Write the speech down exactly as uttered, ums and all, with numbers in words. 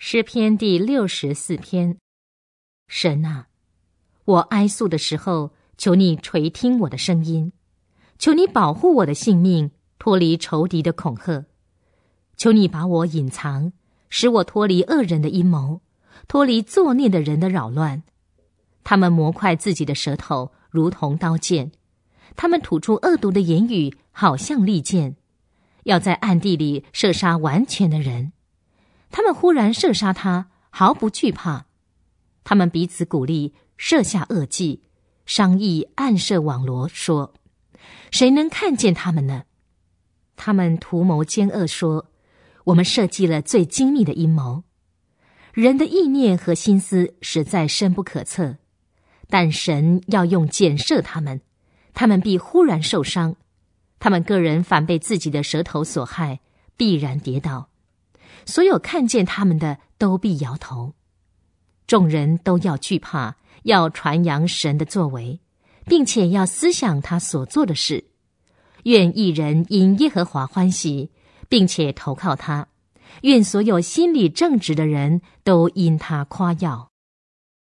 诗篇第六十四篇。神啊，我哀诉的时候，求你垂听我的声音，求你保护我的性命，脱离仇敌的恐吓。求你把我隐藏，使我脱离恶人的阴谋，脱离作孽的人的扰乱。他们磨快自己的舌头，如同刀剑；他们吐出恶毒的言语，好像利剑，要在暗地里射杀完全的人。他们忽然射杀他，毫不惧怕。他们彼此鼓励，设下恶计，商议暗设网罗，说：谁能看见他们呢？他们图谋奸恶，说：我们设计了最精密的阴谋。人的意念和心思实在深不可测，但神要用箭射他们，他们必忽然受伤。他们个人反被自己的舌头所害，必然跌倒。所有看见他们的都必摇头。众人都要惧怕，要传扬神的作为，并且要思想他所做的事。愿一人因耶和华欢喜，并且投靠他。愿所有心里正直的人都因他夸耀。